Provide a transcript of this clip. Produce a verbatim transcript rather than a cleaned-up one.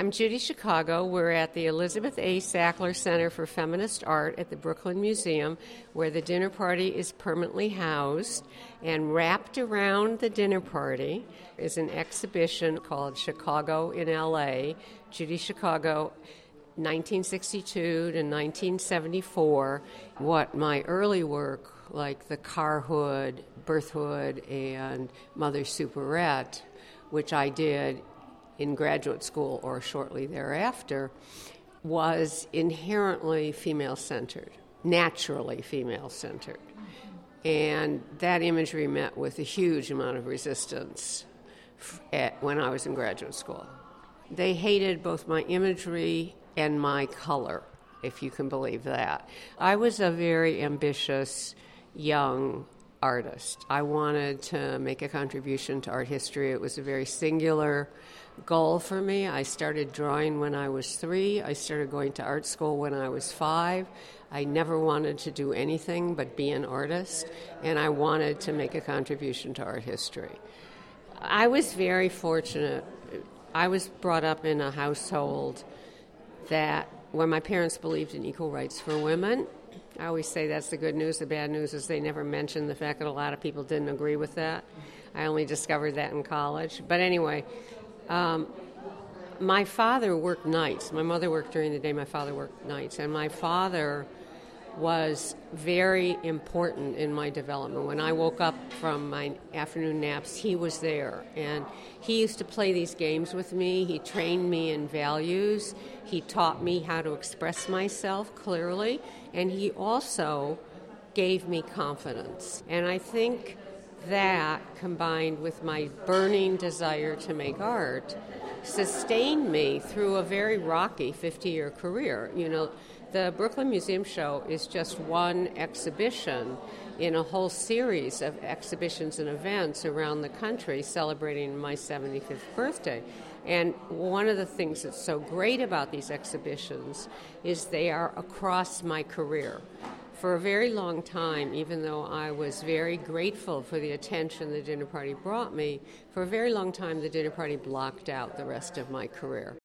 I'm Judy Chicago. We're at the Elizabeth A. Sackler Center for Feminist Art at the Brooklyn Museum, where the dinner party is permanently housed. And wrapped around the dinner party is an exhibition called Chicago in L A, Judy Chicago, nineteen sixty-two to nineteen seventy-four. What my early work, like the Carhood, Birthhood, and Mother Superette, which I did in graduate school or shortly thereafter, was inherently female-centered, naturally female-centered. And that imagery met with a huge amount of resistance at, when I was in graduate school. They hated both my imagery and my color, if you can believe that. I was a very ambitious young artist. I wanted to make a contribution to art history. It was a very singular goal for me. I started drawing when I was three. I started going to art school when I was five. I never wanted to do anything but be an artist, and I wanted to make a contribution to art history. I was very fortunate. I was brought up in a household that where my parents believed in equal rights for women. I always say that's the good news. The bad news is they never mentioned the fact that a lot of people didn't agree with that. I only discovered that in college. But anyway, um, my father worked nights. My mother worked during the day. My father worked nights. And my father was very important in my development. When I woke up from my afternoon naps, he was there. And he used to play these games with me. He trained me in values. He taught me how to express myself clearly. And he also gave me confidence. And I think that, combined with my burning desire to make art, sustained me through a very rocky fifty-year career. You know, the Brooklyn Museum Show is just one exhibition in a whole series of exhibitions and events around the country celebrating my seventy-fifth birthday. And one of the things that's so great about these exhibitions is they are across my career. For a very long time, even though I was very grateful for the attention the dinner party brought me, for a very long time the dinner party blocked out the rest of my career.